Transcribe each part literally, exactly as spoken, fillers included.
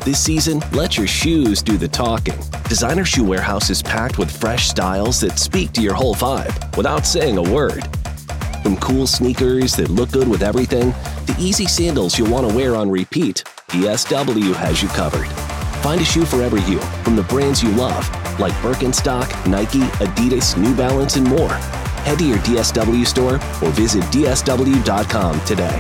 This season, let your shoes do the talking. Designer Shoe Warehouse is packed with fresh styles that speak to your whole vibe without saying a word. From cool sneakers that look good with everything, to easy sandals you'll want to wear on repeat, D S W has you covered. Find a shoe for every you from the brands you love, like Birkenstock, Nike, Adidas, New Balance, and more. Head to your D S W store or visit D S W dot com today.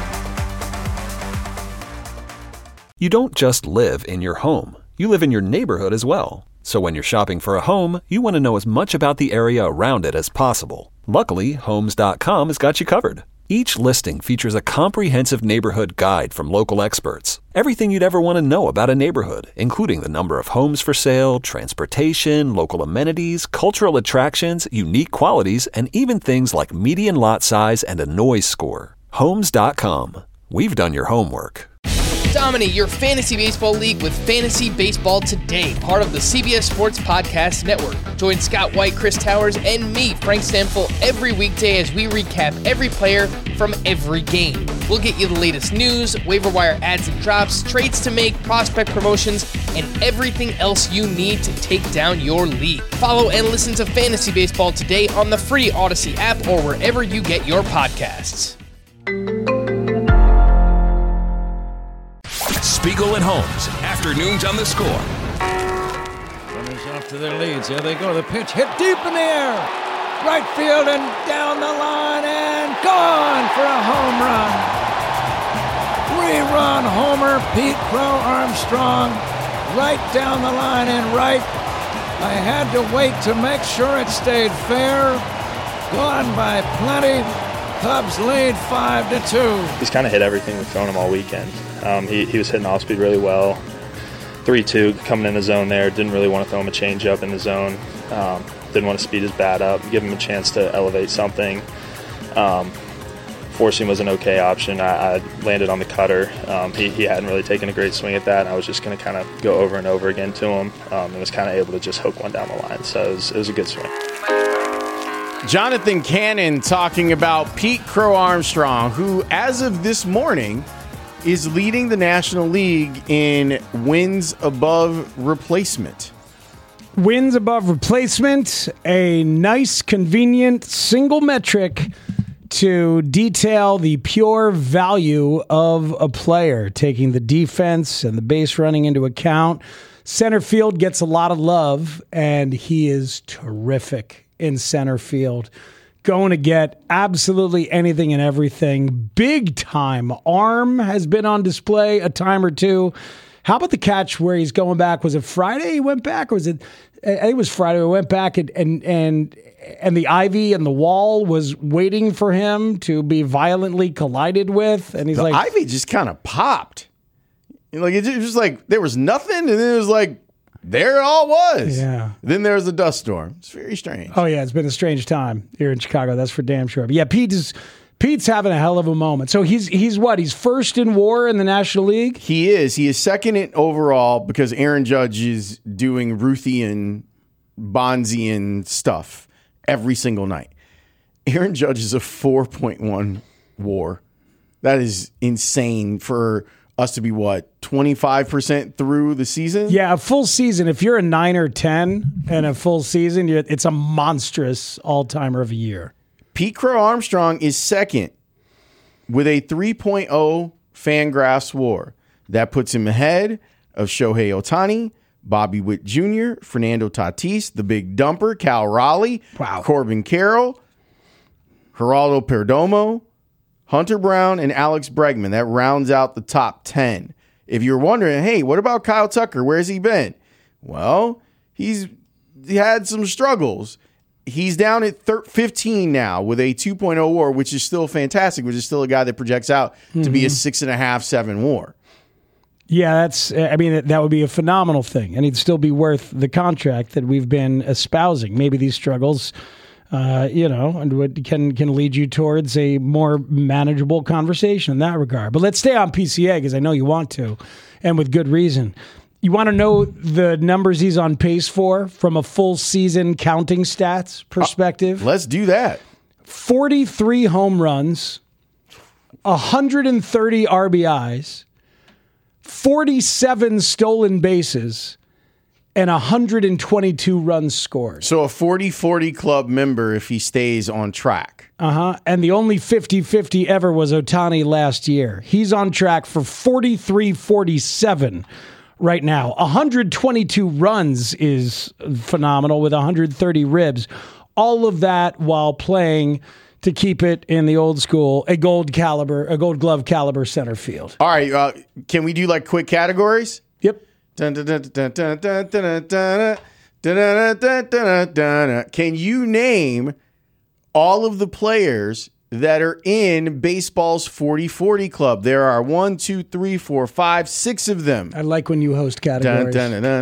You don't just live in your home. You live in your neighborhood as well. So when you're shopping for a home, you want to know as much about the area around it as possible. Luckily, Homes dot com has got you covered. Each listing features a comprehensive neighborhood guide from local experts. Everything you'd ever want to know about a neighborhood, including the number of homes for sale, transportation, local amenities, cultural attractions, unique qualities, and even things like median lot size and a noise score. Homes dot com. We've done your homework. Dominate your fantasy baseball league with Fantasy Baseball Today, part of the C B S Sports Podcast Network. Join Scott White, Chris Towers, and me, Frank Stanfill, every weekday as we recap every player from every game. We'll get you the latest news, waiver wire ads and drops, trades to make, prospect promotions, and everything else you need to take down your league. Follow and listen to Fantasy Baseball Today on the free Odyssey app or wherever you get your podcasts. Spiegel and Holmes, afternoons on the Score. Runners off to their leads. Here they go. The pitch hit deep in the air. Right field and down the line and gone for a home run. Three-run homer, Pete Crow Armstrong. Right down the line and right. I had to wait to make sure it stayed fair. Gone by plenty. Cubs lead five to two. He's kind of hit everything we've thrown him all weekend. Um, he, he was hitting off speed really well. three two coming in the zone there. Didn't really want to throw him a changeup in the zone. Um, didn't want to speed his bat up. Give him a chance to elevate something. Um, forcing was an okay option. I, I landed on the cutter. Um, he, he hadn't really taken a great swing at that. And I was just going to kind of go over and over again to him. Um, and was kind of able to just hook one down the line. So it was, it was a good swing. Jonathan Cannon talking about Pete Crow Armstrong, who, as of this morning, is leading the National League in wins above replacement. Wins above replacement, a nice, convenient, single metric to detail the pure value of a player, taking the defense and the base running into account. Center field gets a lot of love, and he is terrific in center field. Going to get absolutely anything and everything. Big time arm has been on display a time or two. How about the catch where he's going back? Was it Friday he went back? Or was it, I think it was Friday he went back and, and, and, and the ivy and the wall was waiting for him to be violently collided with. And he's the like, ivy just kind of popped. Like it was just like, there was nothing. And then it was like, there it all was. Yeah. Then there was a dust storm. It's very strange. Oh, yeah. It's been a strange time here in Chicago. That's for damn sure. But yeah, Pete is, Pete's having a hell of a moment. So he's he's what? He's first in WAR in the National League? He is. He is second in overall because Aaron Judge is doing Ruthian, Bonzian stuff every single night. Aaron Judge is a four point one WAR. That is insane for us to be, what, twenty-five percent through the season? Yeah, a full season. If you're a nine or ten and a full season, you're, it's a monstrous all-timer of a year. Pete Crow Armstrong is second with a three point oh Fangraphs WAR. That puts him ahead of Shohei Ohtani, Bobby Witt Junior, Fernando Tatis, the big dumper, Cal Raleigh, wow. Corbin Carroll, Geraldo Perdomo, Hunter Brown, and Alex Bregman. That rounds out the top ten. If you're wondering, hey, what about Kyle Tucker? Where's he been? Well, he's he had some struggles. He's down at fifteen now with a two point oh WAR, which is still fantastic, which is still a guy that projects out mm-hmm. to be a six and a half, seven WAR. Yeah, that's, I mean, that would be a phenomenal thing. And he'd still be worth the contract that we've been espousing. Maybe these struggles, uh, you know, and would, can can lead you towards a more manageable conversation in that regard. But let's stay on P C A because I know you want to, and with good reason. You want to know the numbers he's on pace for from a full season counting stats perspective? Uh, let's do that. forty-three home runs, one hundred thirty R B Is, forty-seven stolen bases, and one hundred twenty-two runs scored. So a forty forty club member if he stays on track. Uh-huh. And the only fifty-fifty ever was Ohtani last year. He's on track for forty-three forty-seven right now. one hundred twenty-two runs is phenomenal with one hundred thirty ribs. All of that while playing, to keep it in the old school, a gold caliber, a gold glove caliber center field. All right, uh, can we do like quick categories? Yep. Can you name all of the players that are in baseball's forty forty club? There are one, two, three, four, five, six of them. I like when you host categories.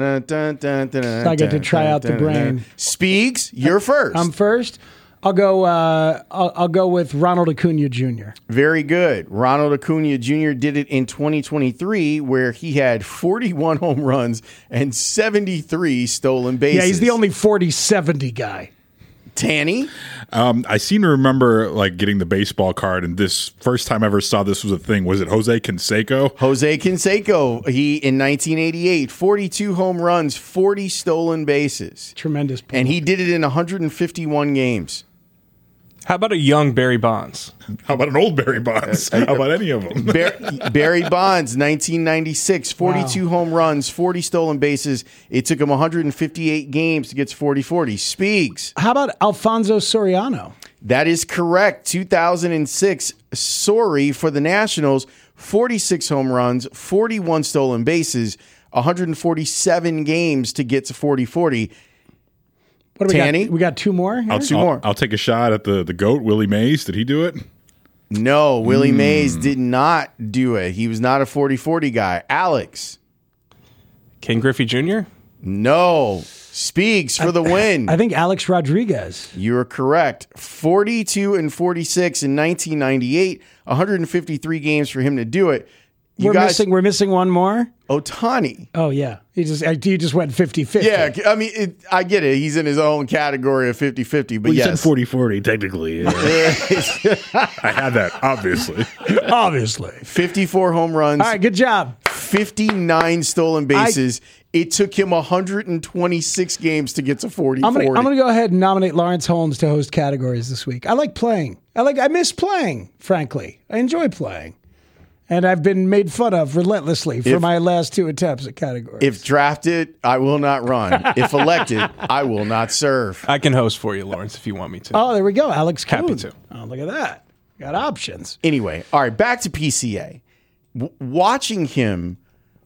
I get to try out the brain. Speaks, you're first. I'm first. I'll go. Uh, I'll, I'll go with Ronald Acuna Junior Very good. Ronald Acuna Junior did it in twenty twenty-three, where he had forty-one home runs and seventy-three stolen bases. Yeah, he's the only forty seventy guy. Tanny? Um, I seem to remember like getting the baseball card, and this first time I ever saw this was a thing. Was it Jose Canseco? Jose Canseco. He in nineteen eighty-eight, forty-two home runs, forty stolen bases. Tremendous. Point. And he did it in one hundred fifty-one games. How about a young Barry Bonds? How about an old Barry Bonds? How about any of them? Bar- Barry Bonds, nineteen ninety-six, forty-two wow. home runs, forty stolen bases. It took him one hundred fifty-eight games to get to forty forty. Speaks. How about Alfonso Soriano? That is correct. two thousand six, Sori for the Nationals, forty-six home runs, forty-one stolen bases, one hundred forty-seven games to get to forty forty. What do we Tanny? got? We got two more here? I'll, two I'll, more. I'll take a shot at the, the GOAT, Willie Mays. Did he do it? No, Willie mm. Mays did not do it. He was not a forty forty guy. Alex. Ken Griffey Junior? No. Speaks for the win. I think Alex Rodriguez. You're correct. forty-two and forty-six in nineteen ninety-eight. one hundred fifty-three games for him to do it. You we're guys, missing. We're missing one more. Ohtani. Oh yeah, he just he just went fifty-fifty. Yeah, I mean, it, I get it. He's in his own category of fifty-fifty, but well, you yes, said forty forty technically. Yeah. I had that obviously. Obviously, fifty-four home runs. All right, good job. fifty-nine stolen bases. I, it took him one hundred twenty-six games to get to forty. I'm gonna, I'm gonna go ahead and nominate Lawrence Holmes to host categories this week. I like playing. I like. I miss playing. Frankly, I enjoy playing. And I've been made fun of relentlessly for if, my last two attempts at categories. If drafted, I will not run. If elected, I will not serve. I can host for you, Lawrence, if you want me to. Oh, there we go. Alex Kuhn. Happy to. Oh, look at that. Got options. Anyway, all right, back to P C A. W- watching him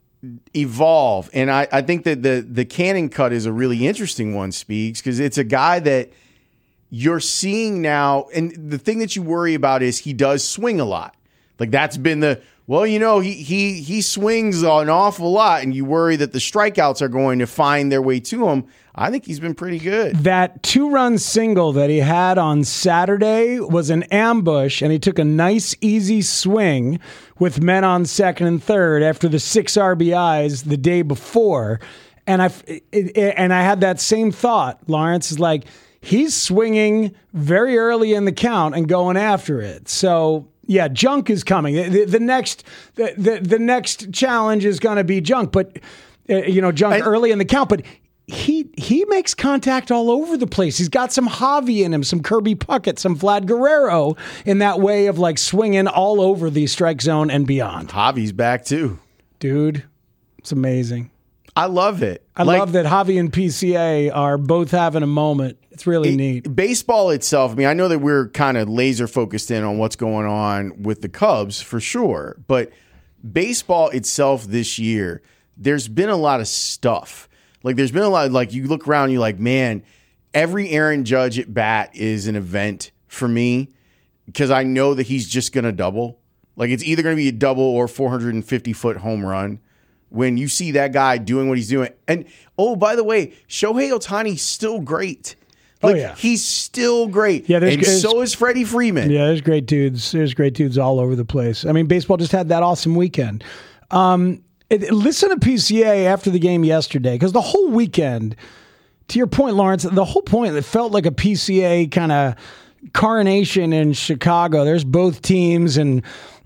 evolve, and I, I think that the, the Cannon cut is a really interesting one, Speaks, because it's a guy that you're seeing now, and the thing that you worry about is he does swing a lot. Like that's been the, well, you know, he he he swings an awful lot, and you worry that the strikeouts are going to find their way to him. I think he's been pretty good. That two-run single that he had on Saturday was an ambush, and he took a nice, easy swing with men on second and third after the six R B Is the day before. And I it, it, and I had that same thought. Lawrence is like, he's swinging very early in the count and going after it. So. Yeah, junk is coming. The, the next, the, the the next challenge is going to be junk, but uh, you know, junk I, early in the count. But he he makes contact all over the place. He's got some Javi in him, some Kirby Puckett, some Vlad Guerrero in that way of like swinging all over the strike zone and beyond. Javi's back too, dude. It's amazing. I love it. I like, love that Javi and P C A are both having a moment. It's really it, neat. Baseball itself, I mean, I know that we're kind of laser focused in on what's going on with the Cubs for sure, but baseball itself this year, there's been a lot of stuff. Like there's been a lot of, like you look around, you're like, man, every Aaron Judge at bat is an event for me because I know that he's just going to double. Like it's either going to be a double or four hundred fifty foot home run. When you see that guy doing what he's doing. And, oh, by the way, Shohei Ohtani's still great. Like, oh, yeah. He's still great. Yeah, and so is Freddie Freeman. Yeah, there's great dudes. There's great dudes all over the place. I mean, baseball just had that awesome weekend. Um, it, listen to P C A after the game yesterday, because the whole weekend, to your point, Lawrence, the whole point, it felt like a P C A kind of coronation in Chicago. There's both teams, and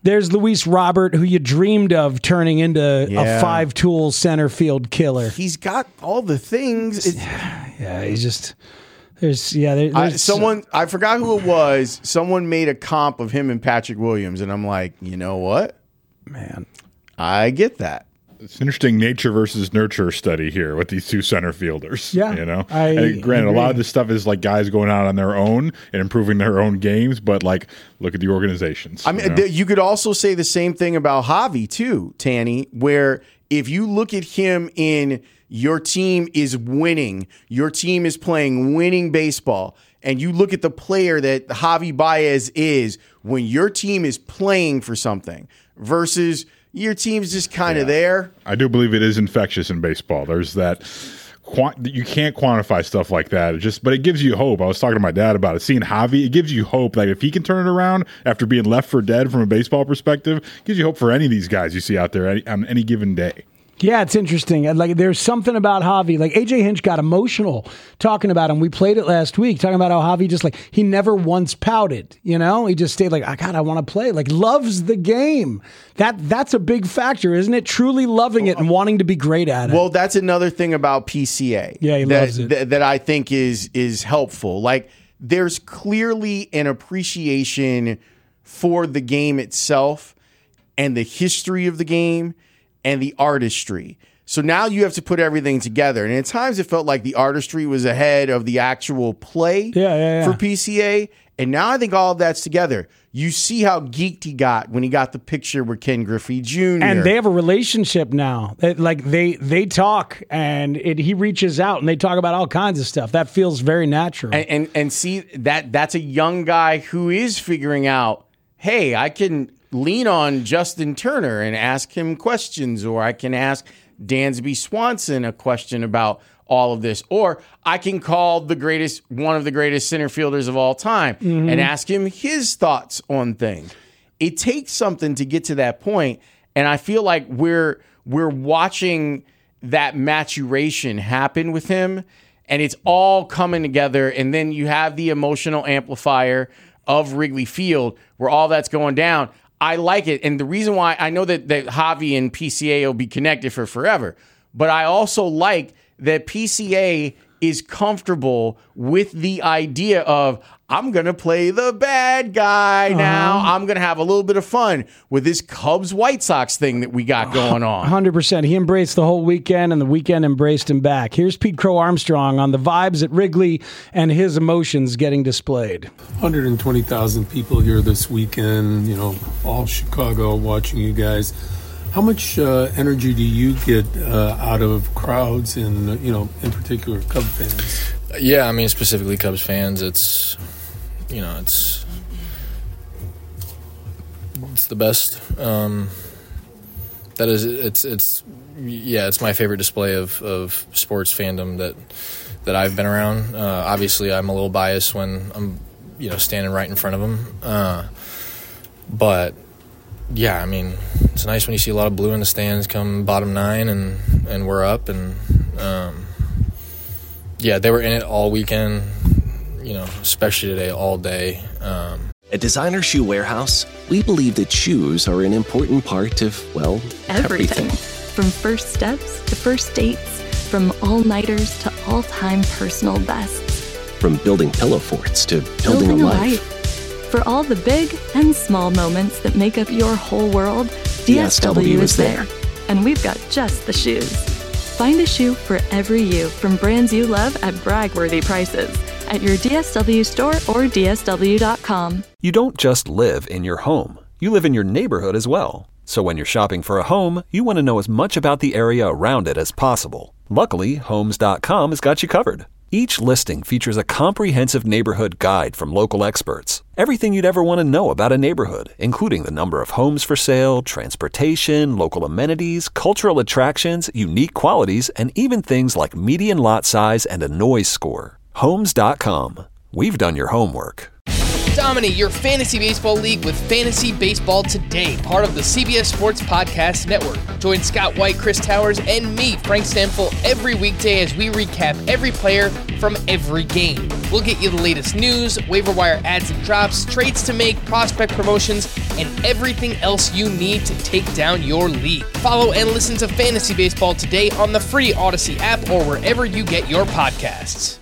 There's Luis Robert, who you dreamed of turning into Yeah. a five-tool center field killer. He's got all the things. It's, Yeah, he's just there's yeah. There, I, there's someone I forgot who it was. Someone made a comp of him and Patrick Williams, and I'm like, you know what, man, I get that. It's an interesting nature versus nurture study here with these two center fielders. Yeah, you know. I and granted, agree. a lot of this stuff is like guys going out on their own and improving their own games, but like, look at the organizations. I mean, you know? th- you could also say the same thing about Javi too, Tanny, where if you look at him in your team is winning, your team is playing winning baseball, and you look at the player that Javi Baez is when your team is playing for something versus your team's just kind of Yeah. there. I do believe it is infectious in baseball. There's that. Quant- you can't quantify stuff like that. It just, but it gives you hope. I was talking to my dad about it. Seeing Javi, it gives you hope. Like if he can turn it around after being left for dead from a baseball perspective, it gives you hope for any of these guys you see out there any, on any given day. Yeah, it's interesting. And, Like, there's something about Javi. Like, A J Hinch got emotional talking about him. We played it last week, talking about how Javi just, like, he never once pouted, you know? He just stayed like, I God, I want to play. Like, loves the game. That That's a big factor, isn't it? Truly loving it and wanting to be great at it. Well, that's another thing about P C A. Yeah, he that, loves it. That, that I think is is helpful. Like, there's clearly an appreciation for the game itself and the history of the game and the artistry. So now you have to put everything together. And at times it felt like the artistry was ahead of the actual play Yeah, yeah, yeah. for P C A. And now I think all of that's together. You see how geeked he got when he got the picture with Ken Griffey Junior And they have a relationship now. It- like they they talk, and it, he reaches out, and they talk about all kinds of stuff. That feels very natural. and, and and see that that's a young guy who is figuring out, hey, I can lean on Justin Turner and ask him questions, or I can ask Dansby Swanson a question about all of this, or I can call the greatest, one of the greatest center fielders of all time and ask him his thoughts on things. It takes something to get to that point, and I feel like we're we're watching that maturation happen with him, and it's all coming together. And then you have the emotional amplifier of Wrigley Field where all that's going down. I like it. And the reason why I know that, that Javi and P C A will be connected for forever, but I also like that P C A is comfortable with the idea of, I'm going to play the bad guy now. I'm going to have a little bit of fun with this Cubs-White Sox thing that we got going on. one hundred percent. He embraced the whole weekend, and the weekend embraced him back. Here's Pete Crow Armstrong on the vibes at Wrigley and his emotions getting displayed. one hundred twenty thousand people here this weekend, you know, all Chicago watching you guys. How much uh, energy do you get uh, out of crowds and, you know, in particular Cubs fans? Yeah, I mean, specifically Cubs fans, it's, you know, it's it's the best. Um, that is, it's, it's, yeah, it's my favorite display of, of sports fandom that that I've been around. Uh, obviously, I'm a little biased when I'm, you know, standing right in front of them. Uh, but, yeah, I mean, it's nice when you see a lot of blue in the stands come bottom nine and, and we're up. And, um, yeah, they were in it all weekend, you know, especially today, all day. Um, At Designer Shoe Warehouse, we believe that shoes are an important part of, well, Everything. everything. From first steps to first dates, from all-nighters to all-time personal bests. From building pillow forts to building, a life. For all the big and small moments that make up your whole world, D S W is there. And we've got just the shoes. Find a shoe for every you from brands you love at brag-worthy prices at your D S W store or D S W dot com. You don't just live in your home. You live in your neighborhood as well. So when you're shopping for a home, you want to know as much about the area around it as possible. Luckily, Homes dot com has got you covered. Each listing features a comprehensive neighborhood guide from local experts. Everything you'd ever want to know about a neighborhood, including the number of homes for sale, transportation, local amenities, cultural attractions, unique qualities, and even things like median lot size and a noise score. Homes dot com. We've done your homework. Dominate your fantasy baseball league with Fantasy Baseball Today, part of the C B S Sports Podcast Network. Join Scott White, Chris Towers, and me, Frank Stanfill, every weekday as we recap every player from every game. We'll get you the latest news, waiver wire ads and drops, trades to make, prospect promotions, and everything else you need to take down your league. Follow and listen to Fantasy Baseball Today on the free Odyssey app or wherever you get your podcasts.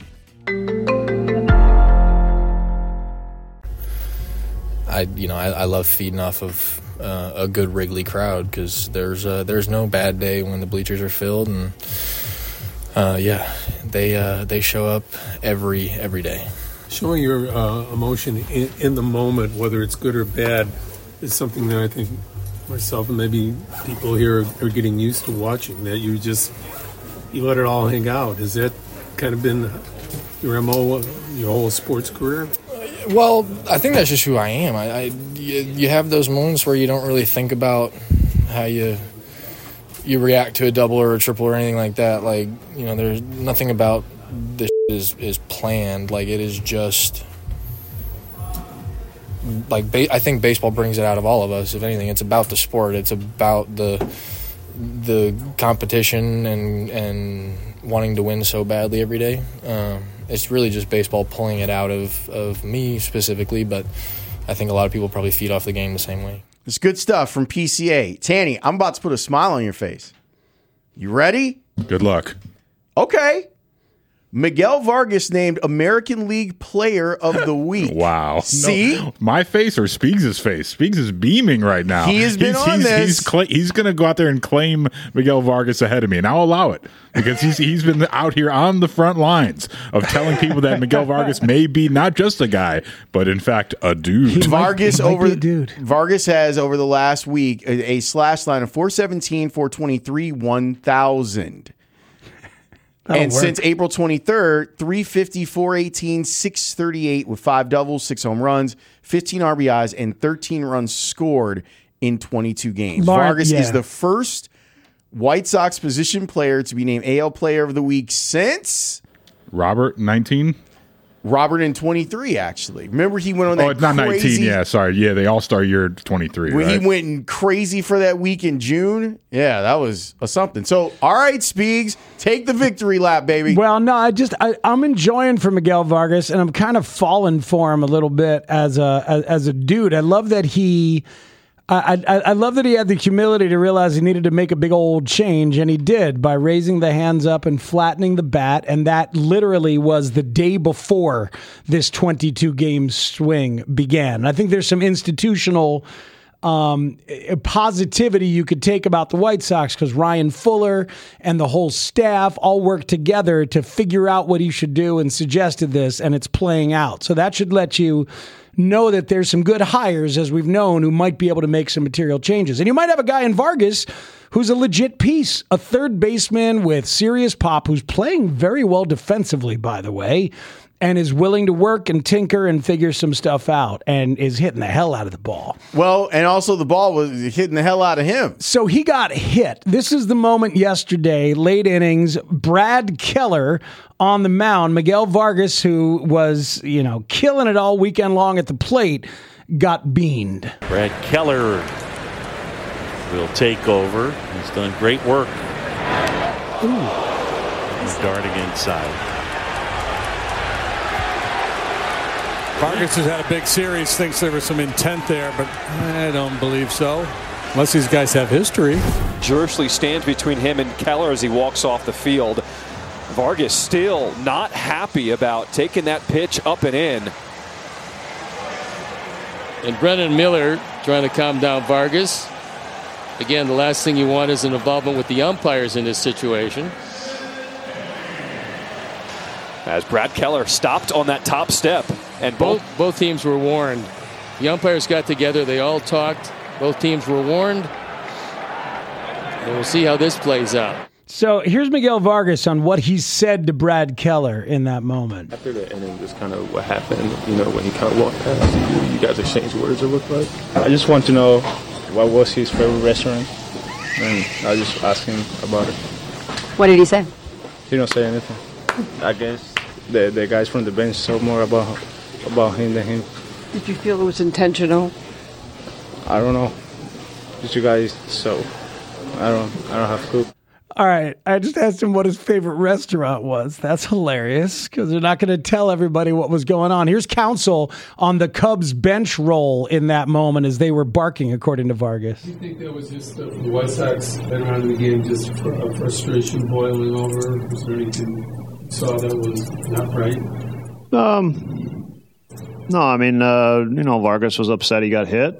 I, you know, I, I love feeding off of uh, a good Wrigley crowd because there's uh, there's no bad day when the bleachers are filled, and uh, yeah, they uh, they show up every every day. Showing your uh, emotion in, in the moment, whether it's good or bad, is something that I think myself and maybe people here are, are getting used to watching. That you just you let it all hang out. Has that kind of been your M O your whole sports career? Well, I think that's just who I am. I, I you, you have those moments where you don't really think about how you you react to a double or a triple or anything like that. Like, you know, there's nothing about this is is planned. Like, it is just like ba- I think baseball brings it out of all of us. If anything, it's about the sport. It's about the the competition and and wanting to win so badly every day. Um, It's really just baseball pulling it out of, of me specifically, but I think a lot of people probably feed off the game the same way. It's good stuff from P C A. Tanny, I'm about to put a smile on your face. You ready? Good luck. Okay. Miguel Vargas named American League Player of the Week. Wow. See? No, my face or Speegs' face? Speegs is beaming right now. He has been he's, on he's, this. He's, cla- he's going to go out there and claim Miguel Vargas ahead of me, and I'll allow it because he's he's been out here on the front lines of telling people that Miguel Vargas may be not just a guy, but in fact a dude. Vargas might over be a dude. Vargas has over the last week a, a slash line of four seventeen, four twenty-three, one thousand. That'll and work. since April twenty-third, three fifty, four eighteen, six thirty-eight with five doubles, six home runs, fifteen R B Is, and thirteen runs scored in twenty-two games. Mark, Vargas yeah. is the first White Sox position player to be named A L Player of the Week since Robert, nineteen? Robert in twenty-three, actually. Remember he went on that Oh, it's not crazy, nineteen. Yeah, sorry. Yeah, the All-Star year twenty-three, when right? he went crazy for that week in June. Yeah, that was a something. So, all right, Speegs, take the victory lap, baby. Well, no, I just I, I'm enjoying for Miguel Vargas, and I'm kind of falling for him a little bit as a as, as a dude. I love that he. I, I, I love that he had the humility to realize he needed to make a big old change, and he did by raising the hands up and flattening the bat, and that literally was the day before this twenty-two game swing began. And I think there's some institutional um, positivity you could take about the White Sox because Ryan Fuller and the whole staff all worked together to figure out what he should do and suggested this, and it's playing out. So that should let you know that there's some good hires, as we've known, who might be able to make some material changes. And you might have a guy in Vargas who's a legit piece, a third baseman with serious pop who's playing very well defensively, by the way, and is willing to work and tinker and figure some stuff out and is hitting the hell out of the ball. Well, and also the ball was hitting the hell out of him. So he got hit. This is the moment yesterday, late innings, Brad Keller on the mound. Miguel Vargas, who was, you know, killing it all weekend long at the plate, got beaned. Brad Keller will take over. He's done great work. Ooh. He's darting inside. Vargas has had a big series, thinks there was some intent there, but I don't believe so. Unless these guys have history. Jersley stands between him and Keller as he walks off the field. Vargas still not happy about taking that pitch up and in. And Brennan Miller trying to calm down Vargas. Again, the last thing you want is an involvement with the umpires in this situation. As Brad Keller stopped on that top step. And both, both both teams were warned. The umpires got together. They all talked. Both teams were warned. And we'll see how this plays out. So here's Miguel Vargas on what he said to Brad Keller in that moment. After the inning, just kind of what happened, you know, when he kind of walked past you, you guys exchanged words, it looked like. I just want to know what was his favorite restaurant, and I just asked him about it. What did he say? He don't say anything. I guess the the guys from the bench saw more about about him than him. Did you feel it was intentional? I don't know. Did you guys? So I don't. I don't have a clue. All right. I just asked him what his favorite restaurant was. That's hilarious because they're not going to tell everybody what was going on. Here's counsel on the Cubs bench roll in that moment as they were barking, according to Vargas. Do you think that was just the White Sox been around the game just for a frustration boiling over? Was there anything you saw that was not right? Um, no, I mean, uh, you know, Vargas was upset he got hit.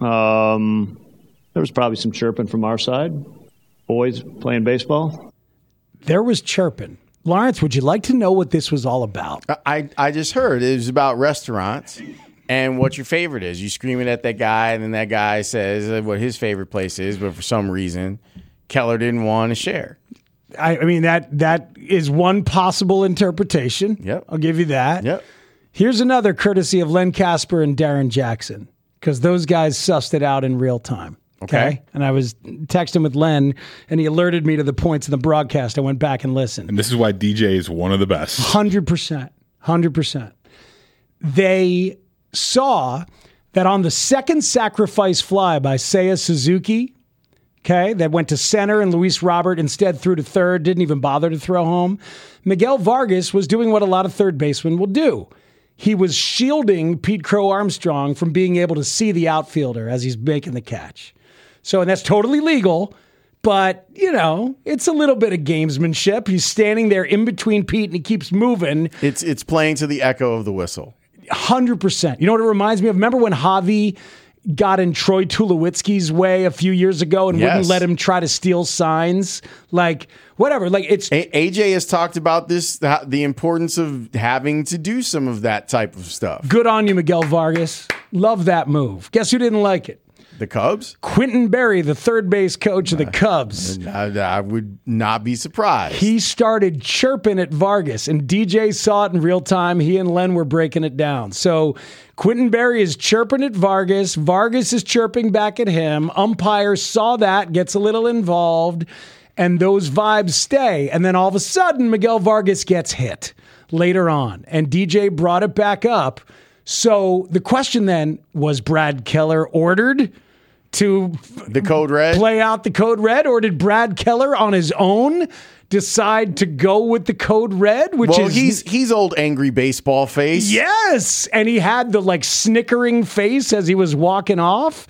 Um, there was probably some chirping from our side. Boys playing baseball. There was chirping. Lawrence, would you like to know what this was all about? I, I just heard it was about restaurants and what your favorite is. You screaming at that guy, and then that guy says what his favorite place is, but for some reason, Keller didn't want to share. I, I mean, that that is one possible interpretation. Yep. I'll give you that. Yep. Here's another courtesy of Len Casper and Darren Jackson, because those guys sussed it out in real time. Okay. okay. And I was texting with Len, and he alerted me to the points in the broadcast. I went back and listened. And this is why D J is one of the best. one hundred percent. one hundred percent. They saw that on the second sacrifice fly by Seiya Suzuki, okay, that went to center and Luis Robert instead threw to third, didn't even bother to throw home, Miguel Vargas was doing what a lot of third basemen will do. He was shielding Pete Crow Armstrong from being able to see the outfielder as he's making the catch. So, and that's totally legal, but, you know, it's a little bit of gamesmanship. He's standing there in between Pete, and he keeps moving. It's it's playing to the echo of the whistle. one hundred percent. You know what it reminds me of? Remember when Javi got in Troy Tulowitzki's way a few years ago and yes. wouldn't let him try to steal signs? Like, whatever. Like it's A- AJ has talked about this, the, the importance of having to do some of that type of stuff. Good on you, Miguel Vargas. Love that move. Guess who didn't like it? The Cubs? Quentin Berry, the third base coach of the Cubs. I, I would not be surprised. He started chirping at Vargas, and D J saw it in real time. He and Len were breaking it down. So Quentin Berry is chirping at Vargas. Vargas is chirping back at him. Umpire saw that, gets a little involved, and those vibes stay. And then all of a sudden, Miguel Vargas gets hit later on, and D J brought it back up. So the question then, was Brad Keller ordered to the code red play out the code red, or did Brad Keller on his own decide to go with the code red? Which well, is he's he's old angry baseball face. Yes, and he had the like snickering face as he was walking off.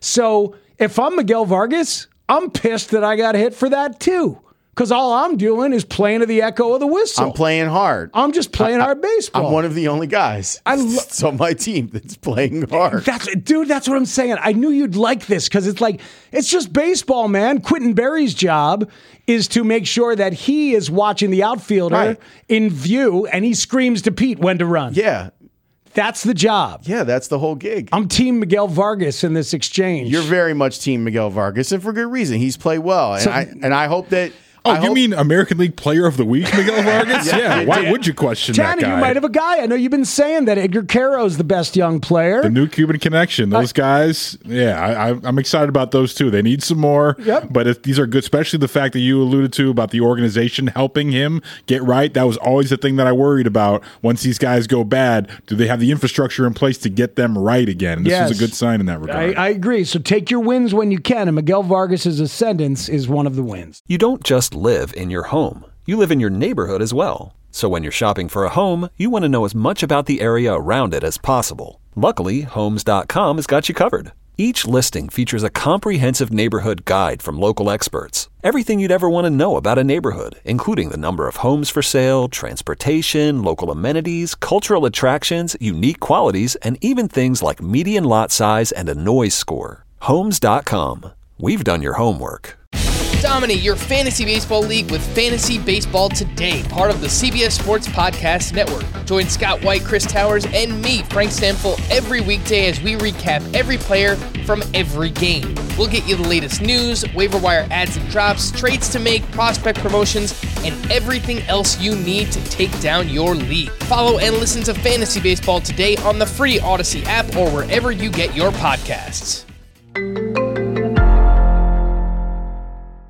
So if I'm Miguel Vargas, I'm pissed that I got hit for that too. Because all I'm doing is playing to the echo of the whistle. I'm playing hard. I'm just playing I, hard baseball. I'm one of the only guys I lo- on my team that's playing hard. That's, dude, that's what I'm saying. I knew you'd like this because it's like, it's just baseball, man. Quentin Berry's job is to make sure that he is watching the outfielder right. in view, and he screams to Pete when to run. Yeah. That's the job. Yeah, that's the whole gig. I'm Team Miguel Vargas in this exchange. You're very much Team Miguel Vargas, and for good reason. He's played well, and So- I and I hope that. Oh, I you hope- mean American League Player of the Week, Miguel Vargas? Yeah, yeah, you why did. would you question Tanner, that guy? you might have a guy. I know you've been saying that Edgar Caro's the best young player. The new Cuban connection. Those I, guys, yeah, I, I, I'm excited about those too. They need some more, Yep. but if these are good, especially the fact that you alluded to about the organization helping him get right. That was always the thing that I worried about. Once these guys go bad, do they have the infrastructure in place to get them right again? And this Yes. is a good sign in that regard. I, I agree. So take your wins when you can, and Miguel Vargas's ascendance is one of the wins. You don't just live in your home. You live in your neighborhood as well. So when you're shopping for a home, you want to know as much about the area around it as possible. Luckily, Homes dot com has got you covered. Each listing features a comprehensive neighborhood guide from local experts. Everything you'd ever want to know about a neighborhood, including the number of homes for sale, transportation, local amenities, cultural attractions, unique qualities, and even things like median lot size and a noise score. Homes dot com. We've done your homework. Dominate your fantasy baseball league with Fantasy Baseball Today, part of the C B S Sports Podcast Network. Join Scott White, Chris Towers, and me, Frank Stanfill, every weekday as we recap every player from every game. We'll get you the latest news, waiver wire ads and drops, trades to make, prospect promotions, and everything else you need to take down your league. Follow and listen to Fantasy Baseball Today on the free Odyssey app or wherever you get your podcasts.